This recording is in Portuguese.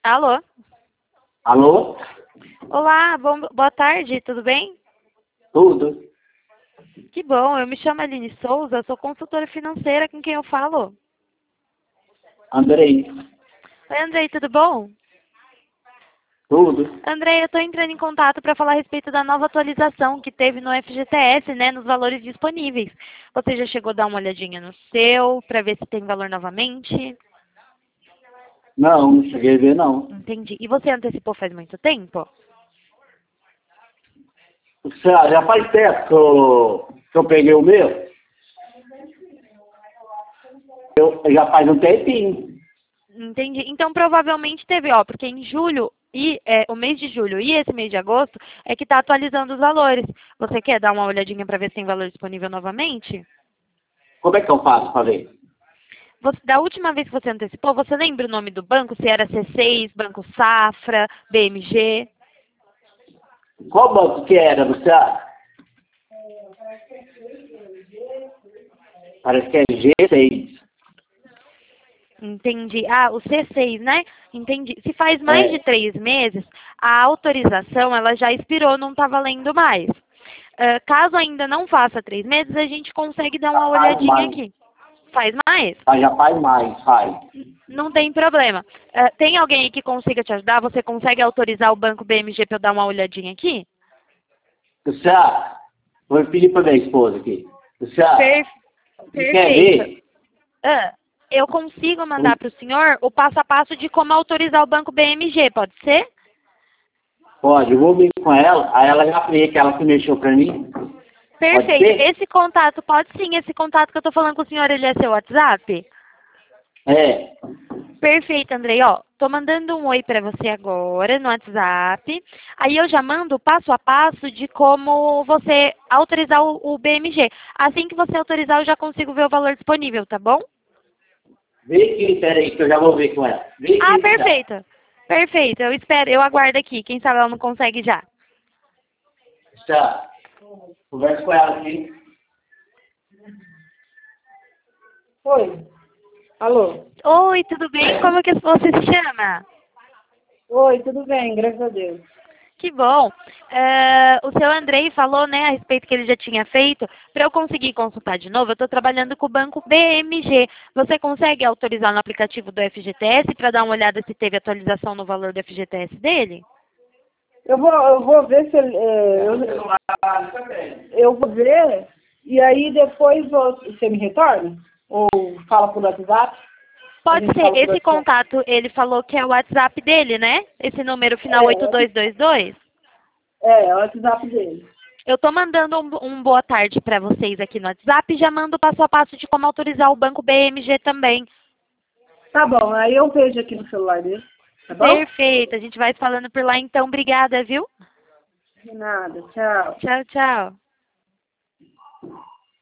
Alô? Alô? Olá, boa tarde, tudo bem? Tudo? Que bom, eu me chamo Aline Souza, sou consultora financeira, com quem eu falo? Andrei? Oi, Andrei, tudo bom? Tudo? Andrei, eu estou entrando em contato para falar a respeito da nova atualização que teve no FGTS, né, nos valores disponíveis. Você já chegou a dar uma olhadinha no seu, para ver se tem valor novamente? Não cheguei a ver, não. Entendi. E você antecipou faz muito tempo? Já faz tempo que eu peguei o meu. Já faz um tempinho. Entendi. Então, provavelmente teve, ó, porque em julho o mês de julho e esse mês de agosto é que está atualizando os valores. Você quer dar uma olhadinha para ver se tem valor disponível novamente? Como é que eu faço para ver? Da última vez que você antecipou, você lembra o nome do banco? Se era C6, Banco Safra, BMG? Qual banco que era, você acha? Parece que é G6. Entendi. Ah, o C6, né? Entendi. Se faz mais de É. 3 meses, a autorização ela já expirou, não está valendo mais. Caso ainda não faça 3 meses, a gente consegue dar uma Faz olhadinha mais. aqui. Faz mais? Já faz mais, faz. Não tem problema. Tem alguém aí que consiga te ajudar? Você consegue autorizar o banco BMG para eu dar uma olhadinha aqui? Você acha? Vou pedir para minha esposa aqui. Você acha? Per- Você quer Perfeito. ver? Eu consigo mandar para o senhor o passo a passo de como autorizar o banco BMG, pode ser? Pode, eu vou vir com ela. Aí ela já vê que ela que mexeu para mim. Pode Perfeito. ser? Esse contato, pode sim, esse contato que eu estou falando com o senhor, ele é seu WhatsApp? É. Perfeito, Andrei. Ó, tô mandando um oi para você agora no WhatsApp. Aí eu já mando o passo a passo de como você autorizar o BMG. Assim que você autorizar, eu já consigo ver o valor disponível, tá bom? Vê aqui, peraí, que eu já vou ver com ela. Vê Ah, aqui, tá? perfeito. Perfeito. Eu espero, eu aguardo aqui. Quem sabe ela não consegue já. Tá. Conversa com ela aqui. Oi. Alô? Oi, tudo bem? Como que você se chama? Oi, tudo bem, graças a Deus. Que bom. O seu Andrei falou, né, a respeito que ele já tinha feito. Para eu conseguir consultar de novo, eu estou trabalhando com o banco BMG. Você consegue autorizar no aplicativo do FGTS para dar uma olhada se teve atualização no valor do FGTS dele? Eu vou ver se ele, eu vou ver e aí depois você me retorna? Ou fala por WhatsApp? A Pode gente ser. fala por Esse WhatsApp. contato, ele falou que é o WhatsApp dele, né? Esse número final É, 8222. é o WhatsApp dele. Eu estou mandando um boa tarde para vocês aqui no WhatsApp e já mando o passo a passo de como autorizar o banco BMG também. Tá bom, aí eu vejo aqui no celular dele. Tá bom? Perfeito. A gente vai falando por lá então. Obrigada, viu? De nada, tchau. Tchau, tchau.